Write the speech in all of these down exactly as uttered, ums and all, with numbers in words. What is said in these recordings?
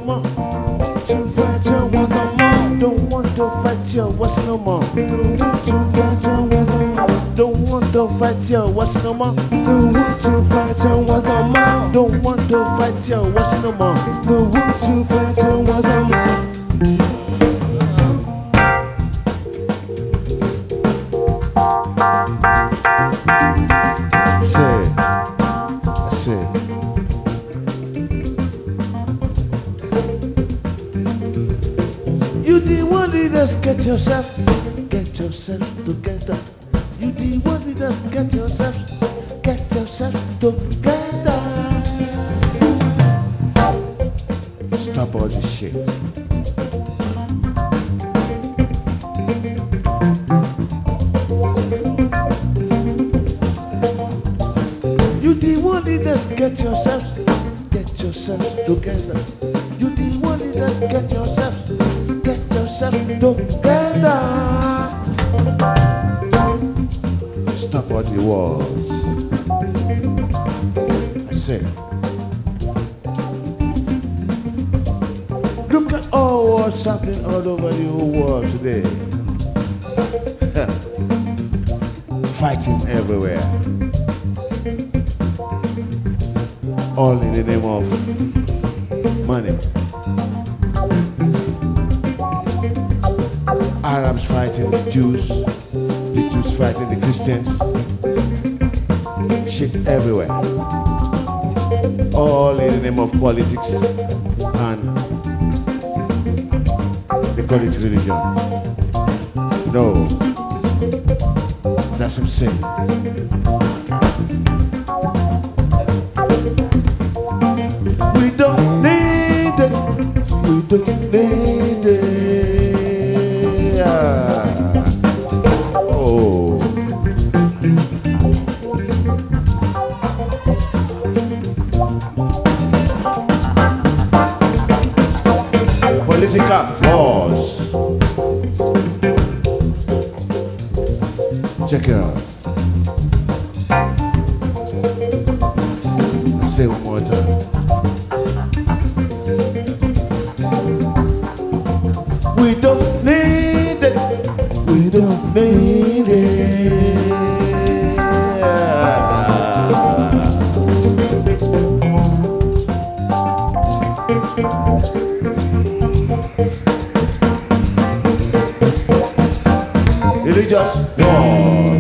more. To fight your wars no more. Don't want to fight your wars no more. Don't want to fight your wars no more. Don't want to fight your wars no more. Don't want to fight your wars no more. Don't want to fight your wars no more. Don't want to fight your wars no more. Say, I say. You the one that just get yourself, get yourself together. You the one that just get yourself, get yourself together. Stop all this shit. You the one that just get yourself, get yourself together. You the one that just get yourself, get yourself together. Stop all the wars. I say. Look at all what's happening all over the whole world today. Fighting everywhere. All in the name of money. Arabs fighting the Jews, the Jews fighting the Christians. Shit everywhere. All in the name of politics and they call it religion. No, that's insane. We don't need it. We don't need it. Yeah. Oh. Political wars. Check it out. Say it one more time. We don't need it. We don't need it. Religious war.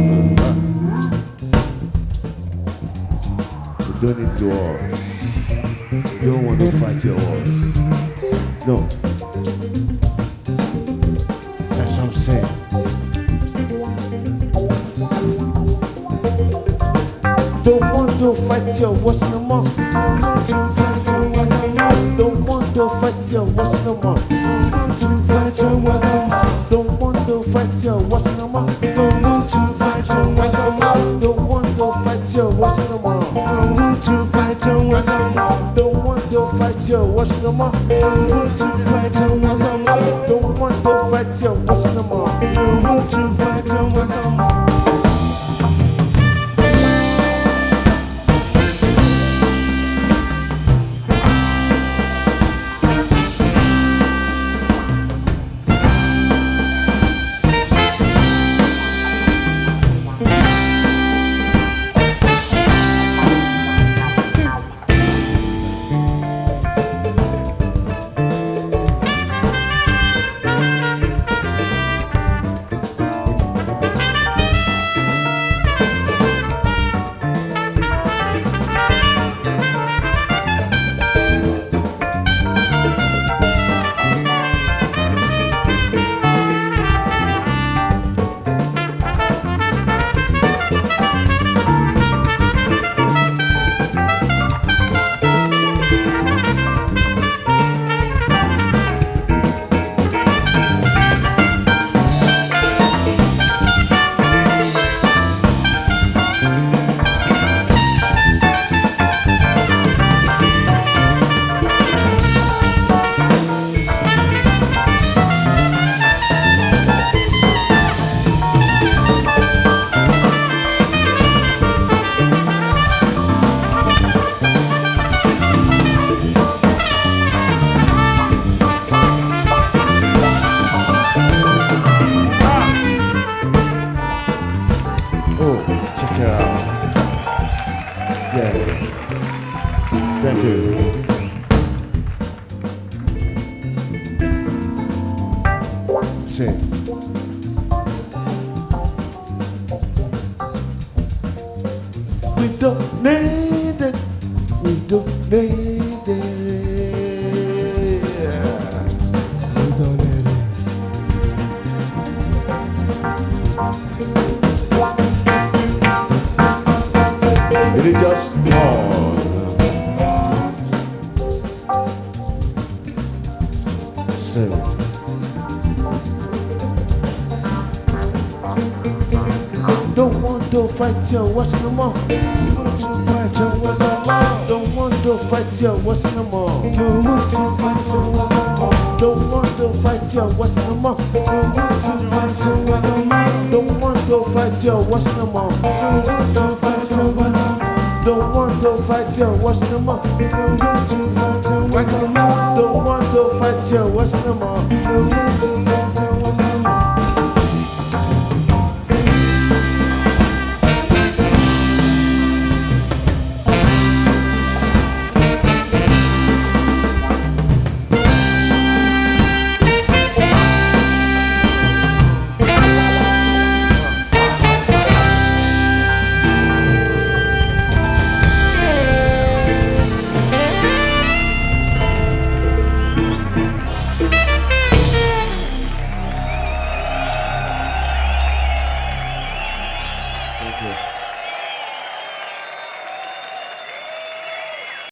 We don't need wars. You don't want to fight your wars. No. That's what I'm saying. Don't want to fight your wars no more. Don't want to fight your wars no more. Don't want to fight your wars no more. Don't want to fight your wars no more. Don't want to fight your wars no more. Don't want to fight your wars no more. Don't want to fight your wars no more. Don't want to fight your wars no more. Don't want to fight your wars no more. Don't want to fight your wars no more. Don't want to fight your wars no more. Don't want to fight your wars no more. Say. We don't need it. We don't need it. We don't need it. It is just more. Say. Don't want to fight you, what's no more? Don't want to fight you, what's no more? Don't want to fight you, what's no more? Don't want to fight you, what's no more? Don't want to fight you, what's no more? Don't want to fight you, what's no more? Don't want to fight you, what's no more? Don't want to fight you, what's no more? Don't want to fight you, what's no more? Don't want to fight you, what's no more? Don't want to fight you, what's no more? Don't want to fight you.